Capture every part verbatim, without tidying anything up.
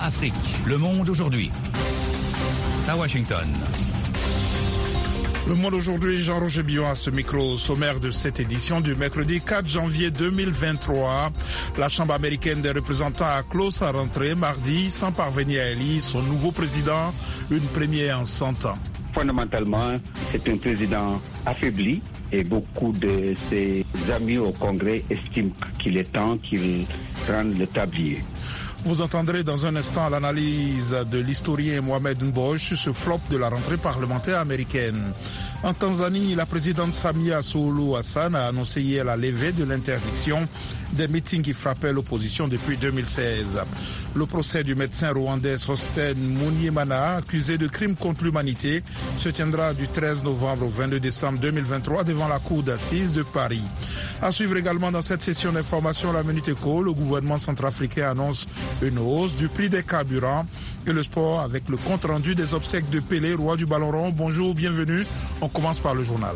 Afrique. Le monde aujourd'hui. À Washington. Le Monde aujourd'hui, Jean-Roger Billon à ce micro. Sommaire de cette édition du mercredi quatre janvier deux mille vingt-trois. La Chambre américaine des représentants a clos sa rentrée mardi sans parvenir à élire son nouveau président, une première en cent ans. Fondamentalement, c'est un président affaibli et beaucoup de ses amis au Congrès estiment qu'il est temps qu'il rende le tablier. Vous entendrez dans un instant l'analyse de l'historien Mohamed Mbouch sur ce flop de la rentrée parlementaire américaine. En Tanzanie, la présidente Samia Suluhu Hassan a annoncé hier la levée de l'interdiction des meetings qui frappaient l'opposition depuis deux mille seize. Le procès du médecin rwandais Sostène Munyemana, accusé de crimes contre l'humanité, se tiendra du treize novembre au vingt-deux décembre deux mille vingt-trois devant la cour d'assises de Paris. À suivre également dans cette session d'information la Minute Éco, le gouvernement centrafricain annonce une hausse du prix des carburants et le sport avec le compte-rendu des obsèques de Pelé, roi du ballon rond. Bonjour, bienvenue. On commence par le journal.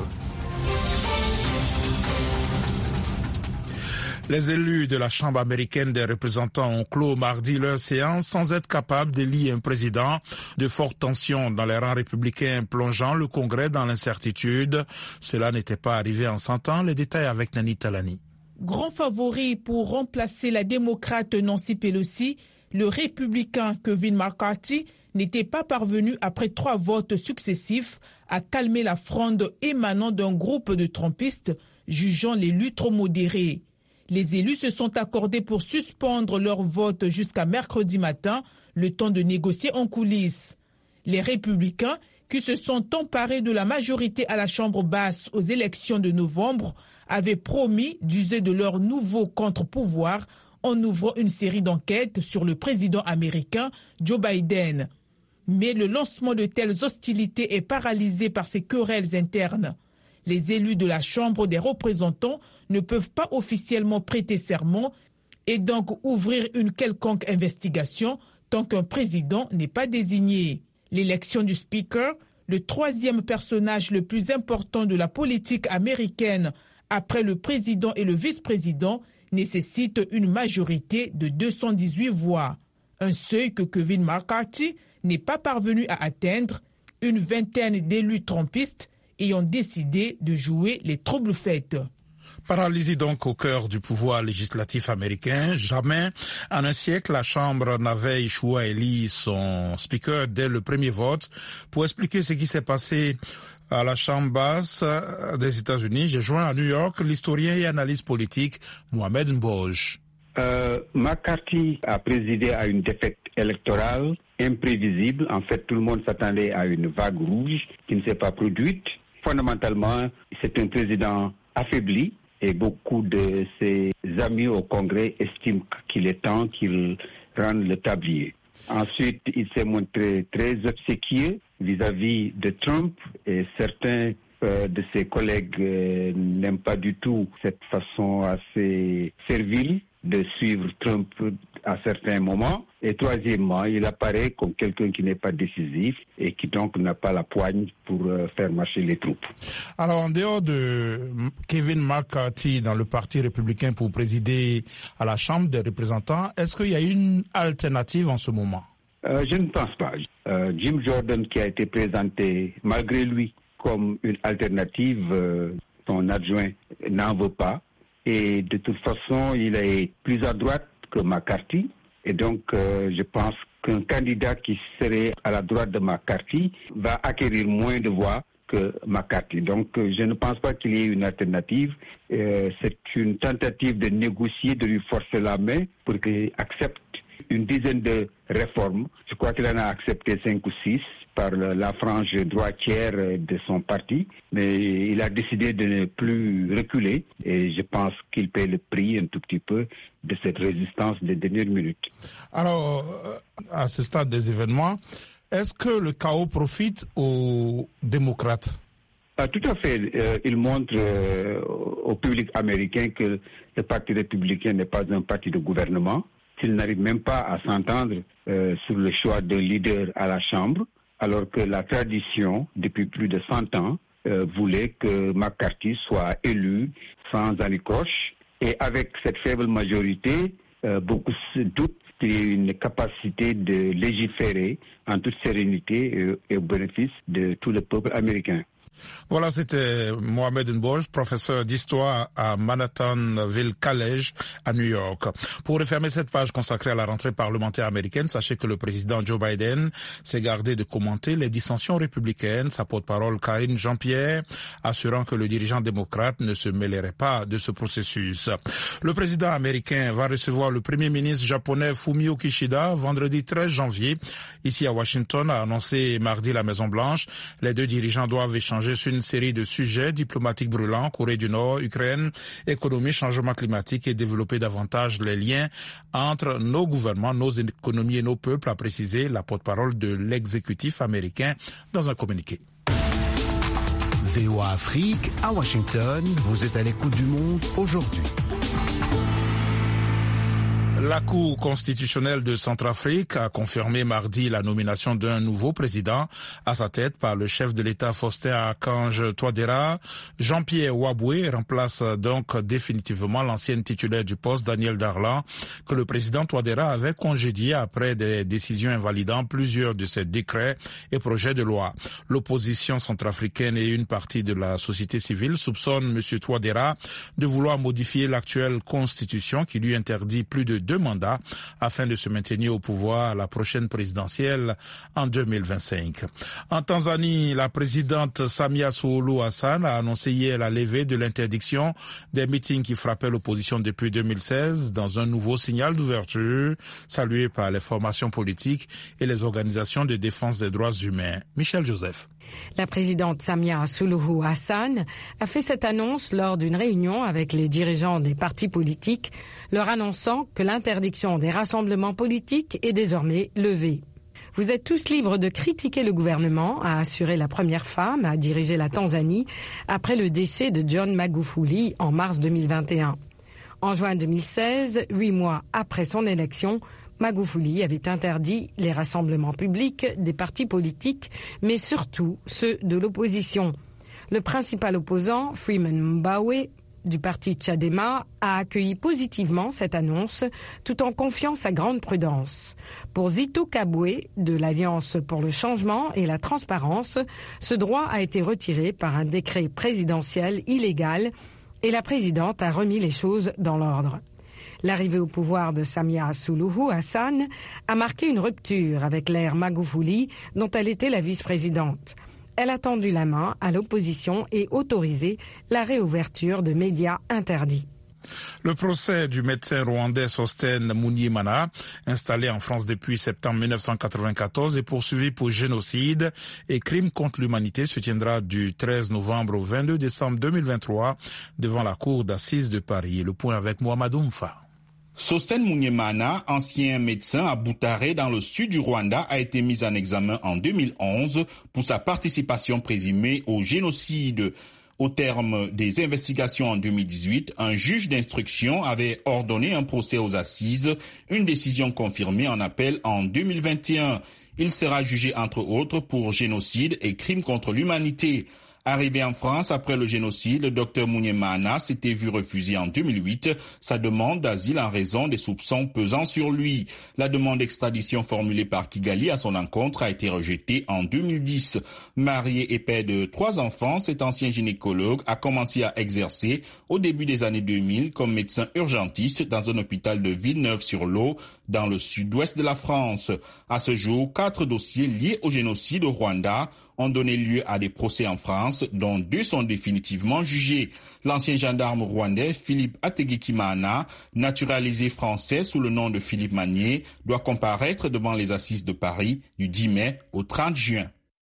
Les élus de la Chambre américaine des représentants ont clos mardi leur séance sans être capables d'élire un président. De fortes tensions dans les rangs républicains plongeant le Congrès dans l'incertitude. Cela n'était pas arrivé en cent ans. Les détails avec Nani Talani. Grand favori pour remplacer la démocrate Nancy Pelosi, le républicain Kevin McCarthy n'était pas parvenu après trois votes successifs à calmer la fronde émanant d'un groupe de trumpistes jugeant l'élu trop modéré. Les élus se sont accordés pour suspendre leur vote jusqu'à mercredi matin, le temps de négocier en coulisses. Les républicains, qui se sont emparés de la majorité à la Chambre basse aux élections de novembre, avaient promis d'user de leur nouveau contre-pouvoir en ouvrant une série d'enquêtes sur le président américain Joe Biden. Mais le lancement de telles hostilités est paralysé par ces querelles internes. Les élus de la Chambre des représentants ne peuvent pas officiellement prêter serment et donc ouvrir une quelconque investigation tant qu'un président n'est pas désigné. L'élection du Speaker, le troisième personnage le plus important de la politique américaine après le président et le vice-président, nécessite une majorité de deux cent dix-huit voix. Un seuil que Kevin McCarthy n'est pas parvenu à atteindre, une vingtaine d'élus trumpistes ayant décidé de jouer les troubles-fêtes. Paralysie donc au cœur du pouvoir législatif américain. Jamais en un siècle la Chambre n'avait échoué à élire son speaker dès le premier vote. Pour expliquer ce qui s'est passé à la Chambre basse des États-Unis, j'ai joint à New York l'historien et analyste politique Mohamed Mbouch. Euh, McCarthy a présidé à une défaite électorale imprévisible. En fait, tout le monde s'attendait à une vague rouge qui ne s'est pas produite. Fondamentalement, c'est un président affaibli et beaucoup de ses amis au Congrès estiment qu'il est temps qu'il rende le tablier. Ensuite, il s'est montré très obséquieux vis-à-vis de Trump et certains euh, de ses collègues euh, n'aiment pas du tout cette façon assez servile de suivre Trump à certains moments. Et troisièmement, il apparaît comme quelqu'un qui n'est pas décisif et qui donc n'a pas la poigne pour euh, faire marcher les troupes. Alors, en dehors de Kevin McCarthy dans le Parti républicain pour présider à la Chambre des représentants, est-ce qu'il y a une alternative en ce moment? euh, Je ne pense pas. Euh, Jim Jordan, qui a été présenté malgré lui comme une alternative, euh, son adjoint n'en veut pas. Et de toute façon, il est plus à droite que McCarthy. Et donc, euh, je pense qu'un candidat qui serait à la droite de McCarthy va acquérir moins de voix que McCarthy. Donc, euh, je ne pense pas qu'il y ait une alternative. Euh, c'est une tentative de négocier, de lui forcer la main pour qu'il accepte une dizaine de réformes. Je crois qu'il en a accepté cinq ou six par la frange droitière de son parti, mais il a décidé de ne plus reculer et je pense qu'il paie le prix un tout petit peu de cette résistance des dernières minutes. Alors, à ce stade des événements, est-ce que le chaos profite aux démocrates? Ah, tout à fait. Euh, il montre euh, au public américain que le Parti républicain n'est pas un parti de gouvernement, qu'il n'arrive même pas à s'entendre euh, sur le choix d'un leader à la Chambre, alors que la tradition, depuis plus de cent ans, euh, voulait que McCarthy soit élu sans anicroche. Et avec cette faible majorité, euh, beaucoup se doutent qu'il y ait une capacité de légiférer en toute sérénité et, et au bénéfice de tout le peuple américain. Voilà, c'était Mohamed Nboj, professeur d'histoire à Manhattanville College à New York. Pour refermer cette page consacrée à la rentrée parlementaire américaine, sachez que le président Joe Biden s'est gardé de commenter les dissensions républicaines. Sa porte-parole Karine Jean-Pierre assurant que le dirigeant démocrate ne se mêlerait pas de ce processus. Le président américain va recevoir le premier ministre japonais Fumio Kishida vendredi treize janvier. Ici à Washington, a annoncé mardi la Maison-Blanche. Les deux dirigeants doivent échanger sur une série de sujets diplomatiques brûlants, Corée du Nord, Ukraine, économie, changement climatique et développer davantage les liens entre nos gouvernements, nos économies et nos peuples, a précisé la porte-parole de l'exécutif américain dans un communiqué. V O A Afrique, à Washington, vous êtes à l'écoute du monde aujourd'hui. La Cour constitutionnelle de Centrafrique a confirmé mardi la nomination d'un nouveau président à sa tête par le chef de l'État Faustin Archange Touadéra. Jean-Pierre Waboué remplace donc définitivement l'ancienne titulaire du poste Daniel Darlan, que le président Touadéra avait congédié après des décisions invalidant plusieurs de ses décrets et projets de loi. L'opposition centrafricaine et une partie de la société civile soupçonnent M. Touadéra de vouloir modifier l'actuelle constitution qui lui interdit plus de deux mandats afin de se maintenir au pouvoir à la prochaine présidentielle en deux mille vingt-cinq. En Tanzanie, la présidente Samia Suluhu Hassan a annoncé hier la levée de l'interdiction des meetings qui frappaient l'opposition depuis deux mille seize dans un nouveau signal d'ouverture salué par les formations politiques et les organisations de défense des droits humains. Michel Joseph. La présidente Samia Suluhu Hassan a fait cette annonce lors d'une réunion avec les dirigeants des partis politiques, leur annonçant que l'interdiction des rassemblements politiques est désormais levée. Vous êtes tous libres de critiquer le gouvernement, a assuré la première femme à diriger la Tanzanie après le décès de John Magufuli en mars deux mille vingt et un. En juin deux mille seize, huit mois après son élection, Magufuli avait interdit les rassemblements publics des partis politiques, mais surtout ceux de l'opposition. Le principal opposant, Freeman Mbowe, du parti Chadema, a accueilli positivement cette annonce, tout en confiant sa grande prudence. Pour Zito Kabwe, de l'Alliance pour le changement et la transparence, ce droit a été retiré par un décret présidentiel illégal et la présidente a remis les choses dans l'ordre. L'arrivée au pouvoir de Samia Suluhu Hassan a marqué une rupture avec l'ère Magufuli, dont elle était la vice-présidente. Elle a tendu la main à l'opposition et autorisé la réouverture de médias interdits. Le procès du médecin rwandais Sostène Munyimana, installé en France depuis septembre mille neuf cent quatre-vingt-quatorze et poursuivi pour génocide et crimes contre l'humanité, se tiendra du treize novembre au vingt-deux décembre deux mille vingt-trois devant la cour d'assises de Paris. Le point avec Mohamedou Mfa. Sostène Munyimana, ancien médecin à Butare dans le sud du Rwanda, a été mis en examen en deux mille onze pour sa participation présumée au génocide. Au terme des investigations en deux mille dix-huit, un juge d'instruction avait ordonné un procès aux assises, une décision confirmée en appel en deux mille vingt et un. Il sera jugé entre autres pour génocide et crimes contre l'humanité. Arrivé en France après le génocide, le docteur Munyimana s'était vu refuser en deux mille huit sa demande d'asile en raison des soupçons pesant sur lui. La demande d'extradition formulée par Kigali à son encontre a été rejetée en deux mille dix. Marié et père de trois enfants, cet ancien gynécologue a commencé à exercer au début des années deux mille comme médecin urgentiste dans un hôpital de Villeneuve-sur-Lot, dans le sud-ouest de la France. À ce jour, quatre dossiers liés au génocide au Rwanda ont donné lieu à des procès en France, dont deux sont définitivement jugés. L'ancien gendarme rwandais Philippe Ategekimana, naturalisé français sous le nom de Philippe Magnier, doit comparaître devant les assises de Paris du dix mai au trente juin.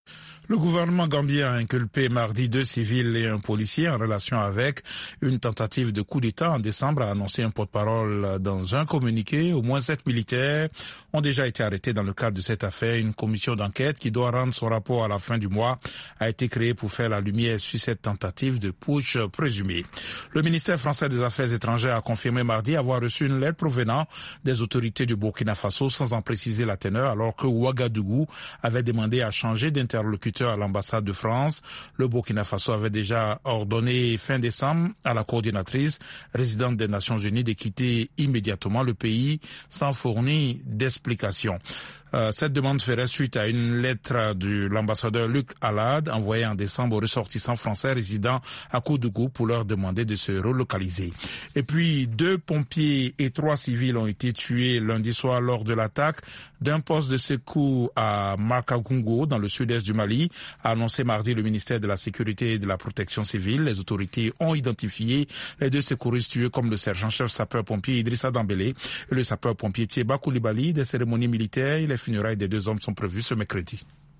Le gouvernement gambien a inculpé mardi deux civils et un policier en relation avec une tentative de coup d'État en décembre, a annoncé un porte-parole dans un communiqué. Au moins sept militaires ont déjà été arrêtés dans le cadre de cette affaire. Une commission d'enquête qui doit rendre son rapport à la fin du mois a été créée pour faire la lumière sur cette tentative de putsch présumée. Le ministère français des Affaires étrangères a confirmé mardi avoir reçu une lettre provenant des autorités du Burkina Faso sans en préciser la teneur, alors que Ouagadougou avait demandé à changer d'interlocuteur interlocuteur à l'ambassade de France. Le Burkina Faso avait déjà ordonné fin décembre à la coordinatrice résidente des Nations Unies de quitter immédiatement le pays sans fournir d'explication. Euh, cette demande ferait suite à une lettre de l'ambassadeur Luc Alad envoyée en décembre aux ressortissants français résidant à Koudougou pour leur demander de se relocaliser. Et puis, deux pompiers et trois civils ont été tués lundi soir lors de l'attaque d'un poste de secours à Makagungo, dans le sud-est du Mali, a annoncé mardi le ministère de la Sécurité et de la Protection civile. Les autorités ont identifié les deux secouristes tués comme le sergent-chef sapeur-pompier Idrissa Dambélé et le sapeur-pompier Thieba Koulibaly. Des cérémonies militaires et les funérailles des deux hommes sont prévues ce mercredi.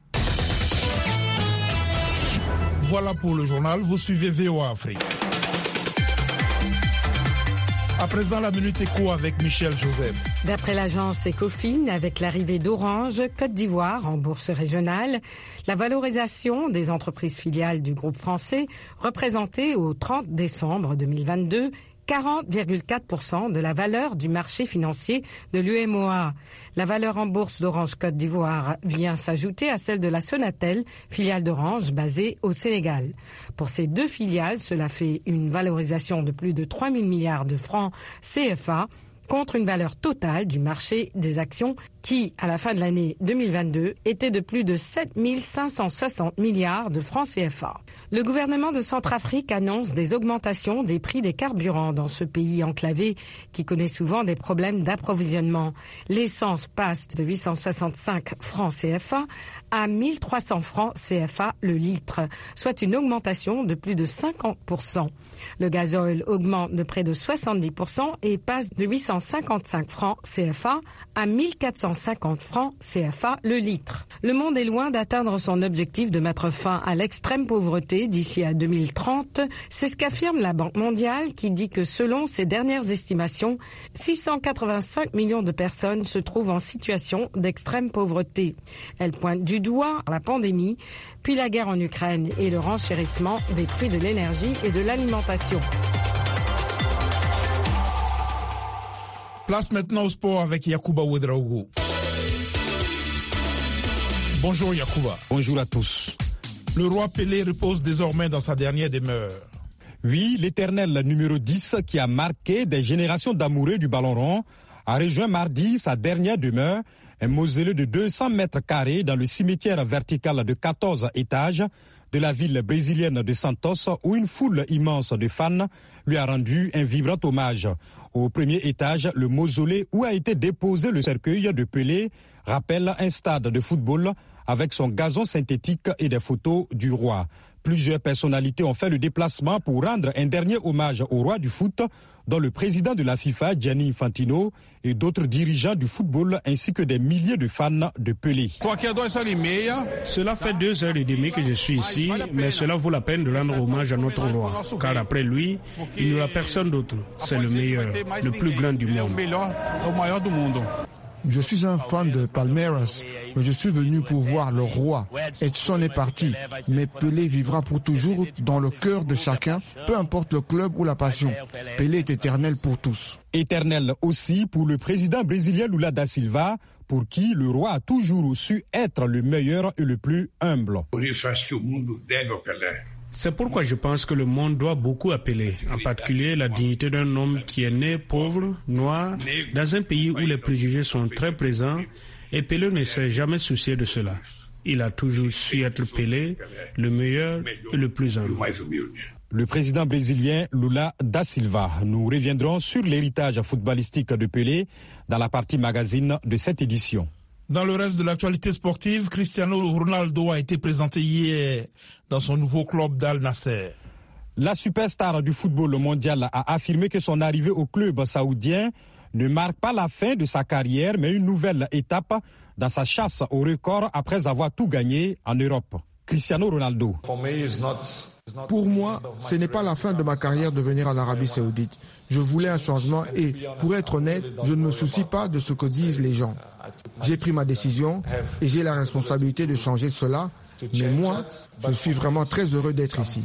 Voilà pour le journal, vous suivez V O A Afrique. À présent, la Minute Éco avec Michel Joseph. D'après l'agence Ecofin, avec l'arrivée d'Orange Côte d'Ivoire en bourse régionale, la valorisation des entreprises filiales du groupe français représentait au trente décembre deux mille vingt-deux quarante virgule quatre pour cent de la valeur du marché financier de l'U M O A. La valeur en bourse d'Orange Côte d'Ivoire vient s'ajouter à celle de la Sonatel, filiale d'Orange basée au Sénégal. Pour ces deux filiales, cela fait une valorisation de plus de trois mille milliards de francs C F A contre une valeur totale du marché des actions qui, à la fin de l'année deux mille vingt-deux, était de plus de sept mille cinq cent soixante milliards de francs C F A. Le gouvernement de Centrafrique annonce des augmentations des prix des carburants dans ce pays enclavé qui connaît souvent des problèmes d'approvisionnement. L'essence passe de huit cent soixante-cinq francs C F A à mille trois cents francs C F A le litre, soit une augmentation de plus de cinquante pour cent. Le gazole augmente de près de soixante-dix pour cent et passe de huit cent cinquante-cinq francs C F A à mille quatre cent cinquante francs C F A le litre. Le monde est loin d'atteindre son objectif de mettre fin à l'extrême pauvreté d'ici à deux mille trente. C'est ce qu'affirme la Banque mondiale qui dit que selon ses dernières estimations, six cent quatre-vingt-cinq millions de personnes se trouvent en situation d'extrême pauvreté. Elle pointe du doigt la pandémie, puis la guerre en Ukraine et le renchérissement des prix de l'énergie et de l'alimentation. Place maintenant au sport avec Yacouba Ouedraogo. Bonjour Yacouba. Bonjour à tous. Le roi Pelé repose désormais dans sa dernière demeure. Oui, l'éternel numéro dix qui a marqué des générations d'amoureux du ballon rond a rejoint mardi sa dernière demeure, un mausolée de deux cents mètres carrés dans le cimetière vertical de quatorze étages de la ville brésilienne de Santos, où une foule immense de fans lui a rendu un vibrant hommage. Au premier étage, le mausolée où a été déposé le cercueil de Pelé rappelle un stade de football avec son gazon synthétique et des photos du roi. Plusieurs personnalités ont fait le déplacement pour rendre un dernier hommage au roi du foot, dont le président de la FIFA, Gianni Infantino, et d'autres dirigeants du football, ainsi que des milliers de fans de Pelé. Cela fait deux heures et demie que je suis ici, mais cela vaut la peine de rendre hommage à notre roi, car après lui, il n'y aura personne d'autre. C'est le meilleur, le plus grand du monde. Je suis un fan de Palmeiras, mais je suis venu pour voir le roi. Edson est parti, mais Pelé vivra pour toujours dans le cœur de chacun, peu importe le club ou la passion. Pelé est éternel pour tous. Éternel aussi pour le président brésilien Lula da Silva, pour qui le roi a toujours su être le meilleur et le plus humble. C'est pourquoi je pense que le monde doit beaucoup à Pelé, en particulier la dignité d'un homme qui est né pauvre, noir, dans un pays où les préjugés sont très présents, et Pelé ne s'est jamais soucié de cela. Il a toujours su être Pelé, le meilleur et le plus humble. Le président brésilien Lula da Silva. Nous reviendrons sur l'héritage footballistique de Pelé dans la partie magazine de cette édition. Dans le reste de l'actualité sportive, Cristiano Ronaldo a été présenté hier dans son nouveau club d'Al Nasser. La superstar du football mondial a affirmé que son arrivée au club saoudien ne marque pas la fin de sa carrière, mais une nouvelle étape dans sa chasse au record après avoir tout gagné en Europe. Cristiano Ronaldo. Pour moi, ce n'est pas la fin de ma carrière de venir en Arabie Saoudite. Je voulais un changement et, pour être honnête, je ne me soucie pas de ce que disent les gens. J'ai pris ma décision et j'ai la responsabilité de changer cela Mais moi, je suis vraiment très heureux d'être ici.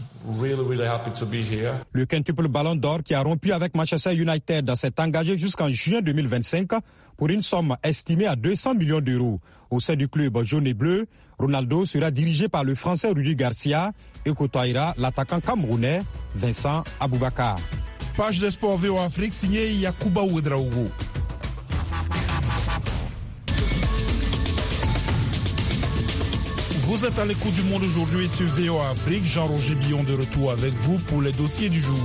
Le quintuple Ballon d'Or qui a rompu avec Manchester United s'est engagé jusqu'en juin deux mille vingt-cinq pour une somme estimée à deux cents millions d'euros. Au sein du club jaune et bleu, Ronaldo sera dirigé par le Français Rudi Garcia et côtoyera l'attaquant camerounais Vincent Aboubakar. Page des sports V O Afrique signée Yacouba Ouedraogo. Vous êtes à l'écoute du monde aujourd'hui sur V O Afrique. Jean-Roger Billon de retour avec vous pour les dossiers du jour.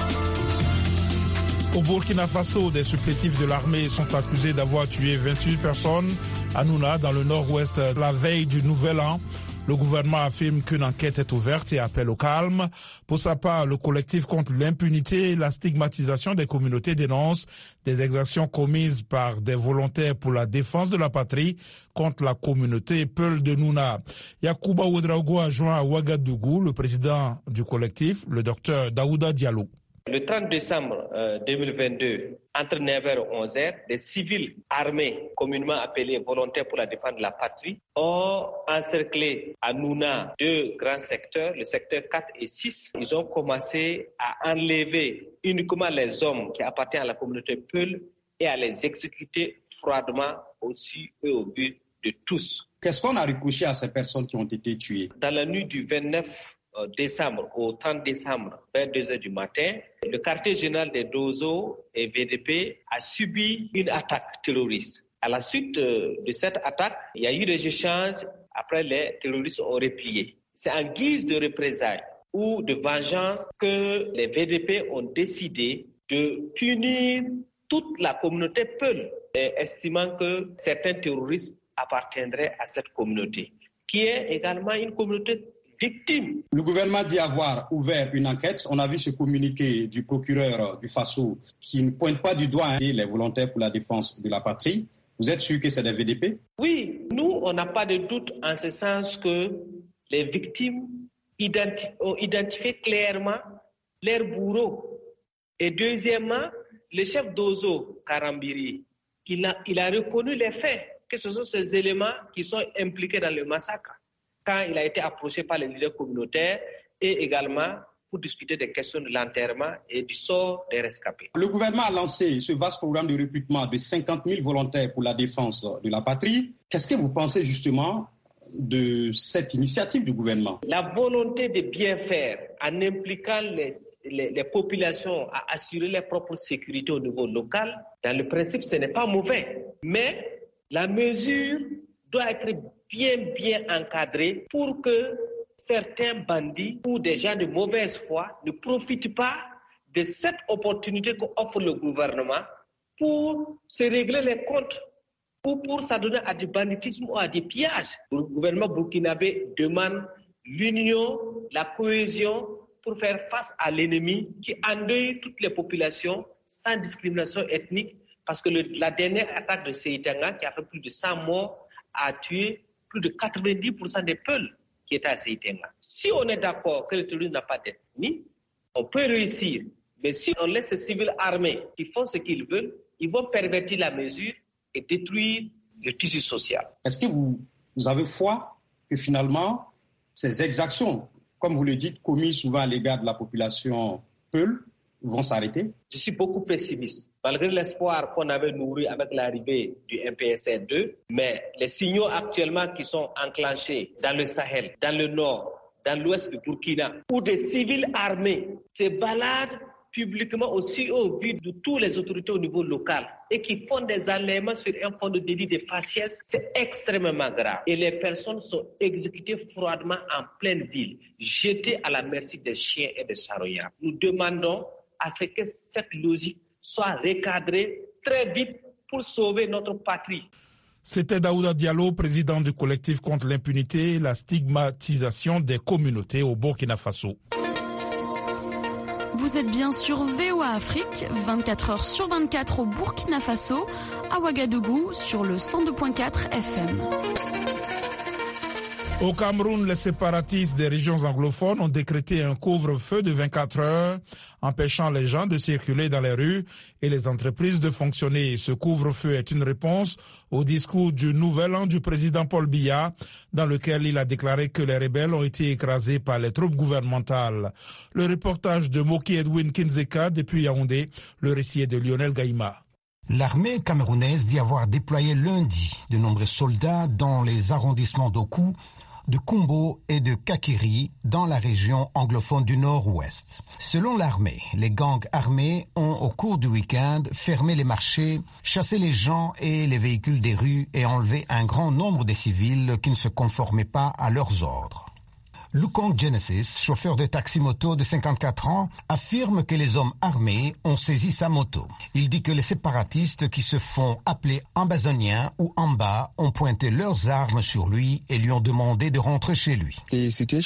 Au Burkina Faso, des supplétifs de l'armée sont accusés d'avoir tué vingt-huit personnes à Nouna, dans le nord-ouest, la veille du Nouvel An. Le gouvernement affirme qu'une enquête est ouverte et appelle au calme. Pour sa part, le collectif contre l'impunité et la stigmatisation des communautés dénonce des exactions commises par des volontaires pour la défense de la patrie contre la communauté Peul de Nouna. Yacouba Ouedraogo a joint à Ouagadougou le président du collectif, le docteur Daouda Diallo. Le trente décembre deux mille vingt-deux, entre neuf heures et onze heures, des civils armés, communément appelés volontaires pour la défense de la patrie, ont encerclé à Nouna deux grands secteurs, le secteur quatre et six. Ils ont commencé à enlever uniquement les hommes qui appartiennent à la communauté Peul et à les exécuter froidement aussi et au vu de tous. Qu'est-ce qu'on a reproché à ces personnes qui ont été tuées? Dans la nuit du vingt-neuf décembre au trente décembre, vers deux heures du matin, le quartier général des Dozo et V D P a subi une attaque terroriste. À la suite de cette attaque, il y a eu des échanges. Après, les terroristes ont replié. C'est en guise de représailles ou de vengeance que les V D P ont décidé de punir toute la communauté Peul, estimant que certains terroristes appartiendraient à cette communauté, qui est également une communauté victime. Le gouvernement dit avoir ouvert une enquête. On a vu ce communiqué du procureur du Faso qui ne pointe pas du doigt hein, les volontaires pour la défense de la patrie. Vous êtes sûr que c'est des V D P? Oui, nous, on n'a pas de doute en ce sens que les victimes identi- ont identifié clairement leurs bourreaux. Et deuxièmement, le chef d'Ozo, Karambiri, il a, il a reconnu les faits, que ce sont ces éléments qui sont impliqués dans le massacre, quand il a été approché par les leaders communautaires et également pour discuter des questions de l'enterrement et du sort des rescapés. Le gouvernement a lancé ce vaste programme de recrutement de cinquante mille volontaires pour la défense de la patrie. Qu'est-ce que vous pensez justement de cette initiative du gouvernement? La volonté de bien faire en impliquant les, les, les populations à assurer leur propre sécurité au niveau local, dans le principe, ce n'est pas mauvais. Mais la mesure doit être bien, bien encadré pour que certains bandits ou des gens de mauvaise foi ne profitent pas de cette opportunité qu'offre le gouvernement pour se régler les comptes ou pour s'adonner à du banditisme ou à des pillages. Le gouvernement burkinabé demande l'union, la cohésion pour faire face à l'ennemi qui endeuille toutes les populations sans discrimination ethnique, parce que le, la dernière attaque de Seitanga, qui a fait plus de cent morts, a tué plus de quatre-vingt-dix pour cent des Peuls qui étaient à Seitenga. Si on est d'accord que le terrorisme n'a pas d'ethnie, on peut réussir. Mais si on laisse ces civils armés qui font ce qu'ils veulent, ils vont pervertir la mesure et détruire le tissu social. Est-ce que vous, vous avez foi que finalement, ces exactions, comme vous le dites, commises souvent à l'égard de la population Peul, vont s'arrêter? Je suis beaucoup pessimiste, malgré l'espoir qu'on avait nourri avec l'arrivée du M P S R deux, mais les signaux actuellement qui sont enclenchés dans le Sahel, dans le nord, dans l'ouest du Burkina, où des civils armés se baladent publiquement aussi au vu de toutes les autorités au niveau local et qui font des enlèvements sur un fond de délit de faciès, c'est extrêmement grave. Et les personnes sont exécutées froidement en pleine ville, jetées à la merci des chiens et des charognards. Nous demandons à ce que cette logique soit recadrée très vite pour sauver notre patrie. C'était Daouda Diallo, président du collectif contre l'impunité et la stigmatisation des communautés au Burkina Faso. Vous êtes bien sur V O A Afrique, vingt-quatre heures sur vingt-quatre au Burkina Faso, à Ouagadougou sur le cent deux virgule quatre F M. Au Cameroun, les séparatistes des régions anglophones ont décrété un couvre-feu de vingt-quatre heures, empêchant les gens de circuler dans les rues et les entreprises de fonctionner. Ce couvre-feu est une réponse au discours du Nouvel An du président Paul Biya, dans lequel il a déclaré que les rebelles ont été écrasés par les troupes gouvernementales. Le reportage de Moki Edwin Kinzeka depuis Yaoundé, le récit est de Lionel Gaïma. L'armée camerounaise dit avoir déployé lundi de nombreux soldats dans les arrondissements d'Oku, de Kumbo et de Kakiri dans la région anglophone du nord-ouest. Selon l'armée, les gangs armés ont au cours du week-end fermé les marchés, chassé les gens et les véhicules des rues et enlevé un grand nombre de civils qui ne se conformaient pas à leurs ordres. Lukong Genesis, chauffeur de taxi-moto de cinquante-quatre ans, affirme que les hommes armés ont saisi sa moto. Il dit que les séparatistes qui se font appeler ambazoniens ou amba ont pointé leurs armes sur lui et lui ont demandé de rentrer chez lui. La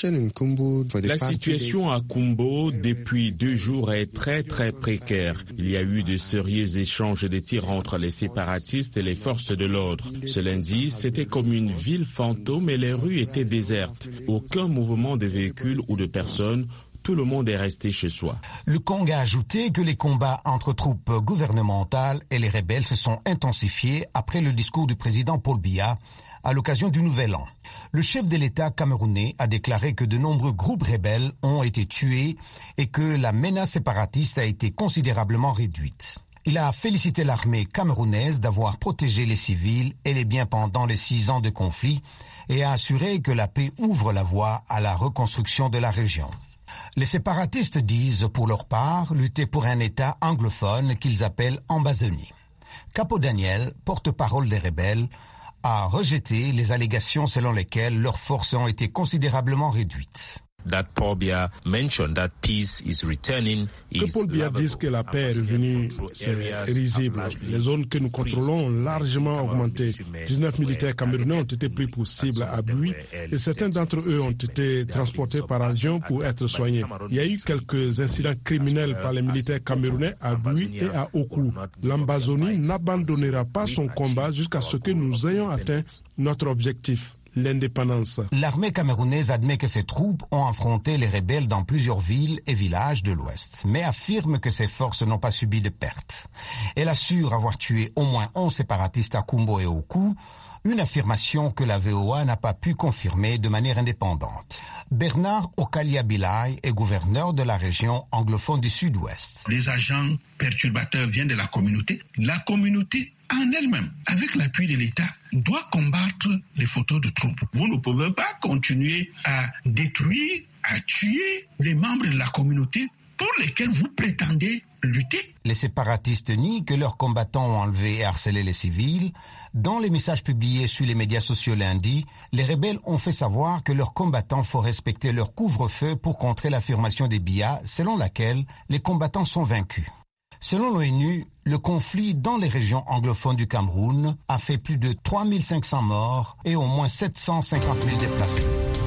situation à Kumbo depuis deux jours est très très précaire. Il y a eu de sérieux échanges de tirs entre les séparatistes et les forces de l'ordre. Ce lundi, c'était comme une ville fantôme et les rues étaient désertes. Aucun mouvement de véhicules ou de personnes, tout le monde est resté chez soi. Le Cong a ajouté que les combats entre troupes gouvernementales et les rebelles se sont intensifiés après le discours du président Paul Biya à l'occasion du Nouvel An. Le chef de l'État camerounais a déclaré que de nombreux groupes rebelles ont été tués et que la menace séparatiste a été considérablement réduite. Il a félicité l'armée camerounaise d'avoir protégé les civils et les biens pendant les six ans de conflit et a assuré que la paix ouvre la voie à la reconstruction de la région. Les séparatistes disent, pour leur part, lutter pour un État anglophone qu'ils appellent Ambazonie. Capo Daniel, porte-parole des rebelles, a rejeté les allégations selon lesquelles leurs forces ont été considérablement réduites. That Paul Biya mentioned that peace is returning. Que Paul Biya dise que la paix est revenue, c'est risible. Les zones que nous contrôlons ont largement augmenté. dix-neuf militaires camerounais ont été pris pour cible à Bui et certains d'entre eux ont été transportés par avion pour être soignés. Il y a eu quelques incidents criminels par les militaires camerounais à Bui et à Oku. L'Ambazonie n'abandonnera pas son combat jusqu'à ce que nous ayons atteint notre objectif. L'indépendance. L'armée camerounaise admet que ses troupes ont affronté les rebelles dans plusieurs villes et villages de l'Ouest, mais affirme que ses forces n'ont pas subi de pertes. Elle assure avoir tué au moins onze séparatistes à Kumbo et Oku, une affirmation que la V O A n'a pas pu confirmer de manière indépendante. Bernard Okalia-Bilay est gouverneur de la région anglophone du Sud-Ouest. Les agents perturbateurs viennent de la communauté. La communauté en elle-même, avec l'appui de l'État, doit combattre les photos de troupes. Vous ne pouvez pas continuer à détruire, à tuer les membres de la communauté pour lesquels vous prétendez lutter. Les séparatistes nient que leurs combattants ont enlevé et harcelé les civils. Dans les messages publiés sur les médias sociaux lundi, les rebelles ont fait savoir que leurs combattants faut respecter leur couvre-feu pour contrer l'affirmation des Biya, selon laquelle les combattants sont vaincus. Selon l'ONU, le conflit dans les régions anglophones du Cameroun a fait plus de trois mille cinq cents morts et au moins sept cent cinquante mille déplacés.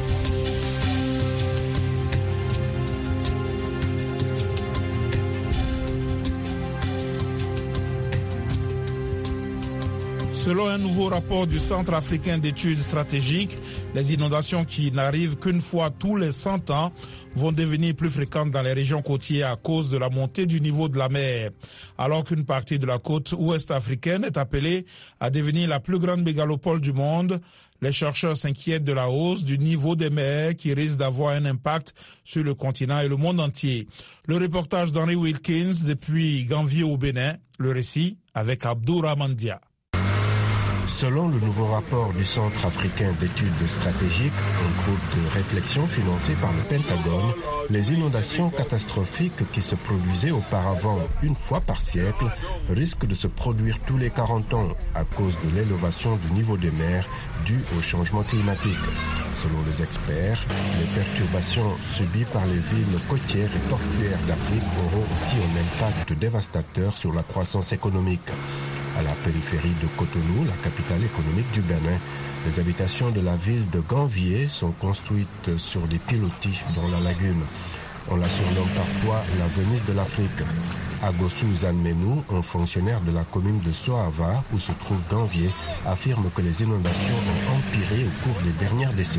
Selon un nouveau rapport du Centre africain d'études stratégiques, les inondations qui n'arrivent qu'une fois tous les cent ans vont devenir plus fréquentes dans les régions côtières à cause de la montée du niveau de la mer. Alors qu'une partie de la côte ouest africaine est appelée à devenir la plus grande mégalopole du monde, les chercheurs s'inquiètent de la hausse du niveau des mers qui risque d'avoir un impact sur le continent et le monde entier. Le reportage d'Henry Wilkins depuis Ganvié au Bénin, le récit avec Abdourahmane Dia. Selon le nouveau rapport du Centre africain d'études stratégiques, un groupe de réflexion financé par le Pentagone, les inondations catastrophiques qui se produisaient auparavant une fois par siècle risquent de se produire tous les quarante ans à cause de l'élévation du niveau des mers due au changement climatique. Selon les experts, les perturbations subies par les villes côtières et portuaires d'Afrique auront aussi un impact dévastateur sur la croissance économique. À la périphérie de Cotonou, la capitale économique du Bénin, les habitations de la ville de Ganvié sont construites sur des pilotis dans la lagune. On la surnomme parfois la Venise de l'Afrique. Agossou Zanmenou, un fonctionnaire de la commune de Soava, où se trouve Ganvié, affirme que les inondations ont empiré au cours des dernières décennies.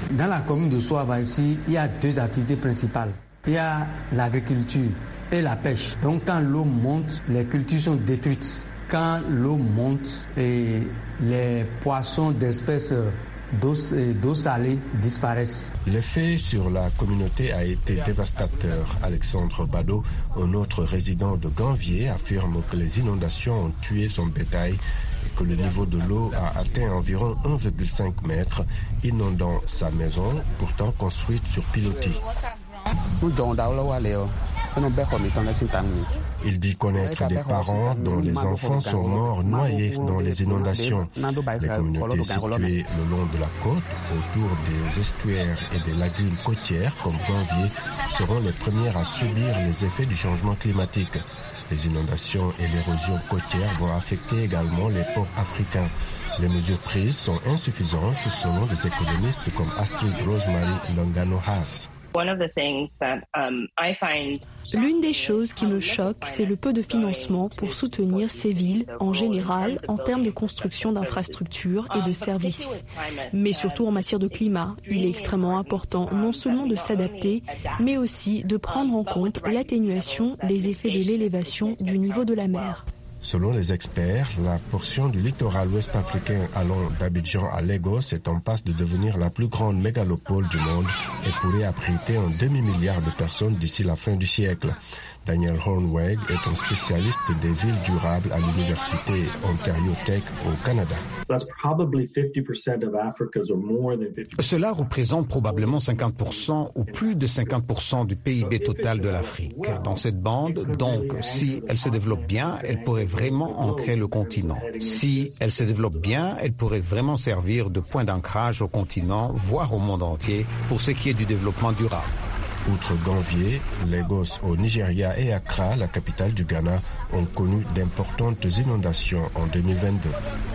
Dans la commune de Soava ici, il y a deux activités principales. Il y a l'agriculture et la pêche. Donc quand l'eau monte, les cultures sont détruites. Quand l'eau monte, et les poissons d'espèces d'eau, d'eau salée disparaissent. L'effet sur la communauté a été dévastateur. Alexandre Bado, un autre résident de Ganvier, affirme que les inondations ont tué son bétail et que le niveau de l'eau a atteint environ un virgule cinq mètres, inondant sa maison, pourtant construite sur pilotis. Il dit connaître des parents dont les enfants sont morts noyés dans les inondations. Les communautés situées le long de la côte, autour des estuaires et des lagunes côtières comme Ganvier, seront les premières à subir les effets du changement climatique. Les inondations et l'érosion côtière vont affecter également les ports africains. Les mesures prises sont insuffisantes selon des économistes comme Astrid Rosemary Longano-Haas. L'une des choses qui me choque, c'est le peu de financement pour soutenir ces villes en général en termes de construction d'infrastructures et de services. Mais surtout en matière de climat, il est extrêmement important non seulement de s'adapter, mais aussi de prendre en compte l'atténuation des effets de l'élévation du niveau de la mer. Selon les experts, la portion du littoral ouest africain allant d'Abidjan à Lagos est en passe de devenir la plus grande mégalopole du monde et pourrait abriter un demi-milliard de personnes d'ici la fin du siècle. Daniel Hornweg est un spécialiste des villes durables à l'université Ontario Tech au Canada. Cela représente probablement cinquante pour cent ou plus de cinquante pour cent du P I B total de l'Afrique. Dans cette bande, donc, si elle se développe bien, elle pourrait vraiment ancrer le continent. Si elle se développe bien, elle pourrait vraiment servir de point d'ancrage au continent, voire au monde entier, pour ce qui est du développement durable. Outre Ganvier, Lagos au Nigeria et Accra, la capitale du Ghana, ont connu d'importantes inondations en deux mille vingt-deux.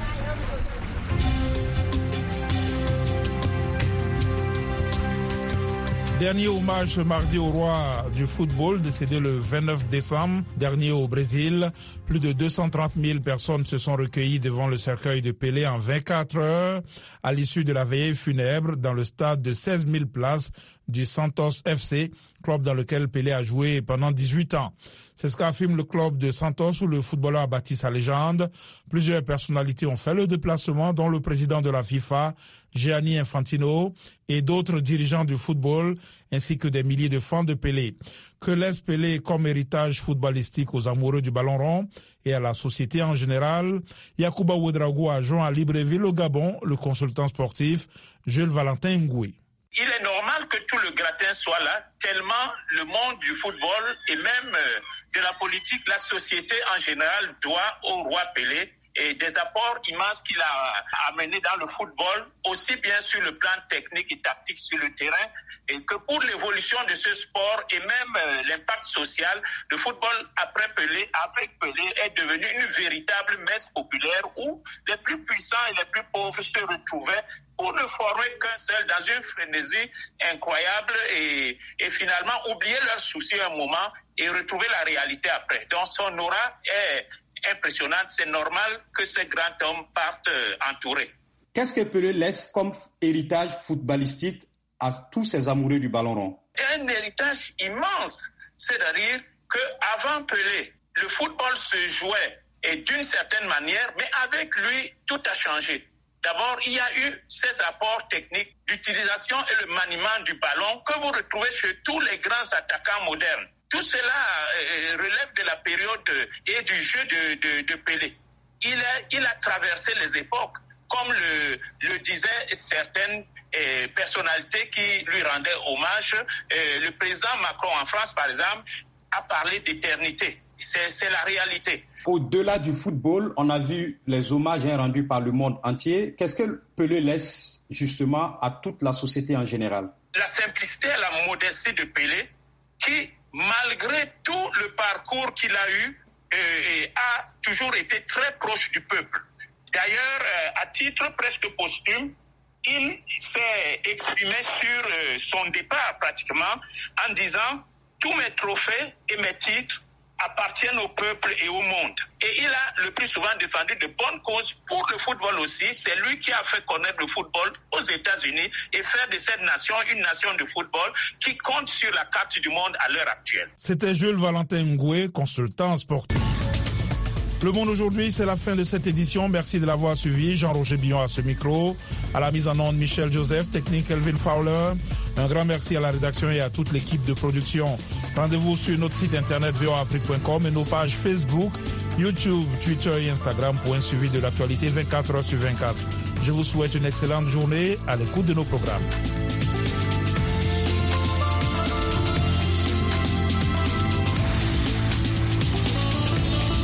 Dernier hommage mardi au roi du football, décédé le vingt-neuf décembre dernier au Brésil. Plus de deux cent trente mille personnes se sont recueillies devant le cercueil de Pelé en vingt-quatre heures à l'issue de la veillée funèbre dans le stade de seize mille places du Santos F C, club dans lequel Pelé a joué pendant dix-huit ans. C'est ce qu'affirme le club de Santos où le footballeur a bâti sa légende. Plusieurs personnalités ont fait le déplacement, dont le président de la FIFA, Gianni Infantino, et d'autres dirigeants du football, ainsi que des milliers de fans de Pelé. Que laisse Pelé comme héritage footballistique aux amoureux du ballon rond et à la société en général? Yacouba Ouedraogo a joint à Libreville au Gabon le consultant sportif Jules Valentin Ngoué. Il est normal que tout le gratin soit là, tellement le monde du football et même de la politique, la société en général doit au roi Pelé et des apports immenses qu'il a amenés dans le football, aussi bien sur le plan technique et tactique sur le terrain, et que pour l'évolution de ce sport et même euh, l'impact social, le football après Pelé, avec Pelé, est devenu une véritable messe populaire où les plus puissants et les plus pauvres se retrouvaient pour ne former qu'un seul dans une frénésie incroyable et, et finalement oublier leurs soucis un moment et retrouver la réalité après. Donc son aura est impressionnante, c'est normal que ce grand homme parte euh, entouré. Qu'est-ce que Pelé laisse comme héritage footballistique à tous ces amoureux du ballon rond? Un héritage immense, c'est-à-dire qu'avant Pelé, le football se jouait et d'une certaine manière, mais avec lui, tout a changé. D'abord, il y a eu ces apports techniques d'utilisation et le maniement du ballon que vous retrouvez chez tous les grands attaquants modernes. Tout cela euh, relève de la période et du jeu de, de, de Pelé. Il a, il a traversé les époques, comme le, le disaient certaines euh, personnalités qui lui rendaient hommage. Euh, le président Macron en France, par exemple, a parlé d'éternité. C'est, c'est la réalité. Au-delà du football, on a vu les hommages rendus par le monde entier. Qu'est-ce que Pelé laisse justement à toute la société en général? La simplicité et la modestie de Pelé qui, malgré tout le parcours qu'il a eu, euh, a toujours été très proche du peuple. D'ailleurs, euh, à titre presque posthume, il s'est exprimé sur euh, son départ pratiquement en disant « Tous mes trophées et mes titres appartiennent au peuple et au monde. Et il a le plus souvent défendu de bonnes causes pour le football aussi. C'est lui qui a fait connaître le football aux États-Unis et faire de cette nation une nation de football qui compte sur la carte du monde à l'heure actuelle. C'était Jules Valentin Ngoué, consultant sportif. Le Monde aujourd'hui, c'est la fin de cette édition. Merci de l'avoir suivi. Jean-Roger Billon à ce micro. À la mise en onde, Michel Joseph, technique Elvin Fowler. Un grand merci à la rédaction et à toute l'équipe de production. Rendez-vous sur notre site internet v o a afrique point com et nos pages Facebook, YouTube, Twitter et Instagram pour un suivi de l'actualité vingt-quatre heures sur vingt-quatre. Je vous souhaite une excellente journée à l'écoute de nos programmes.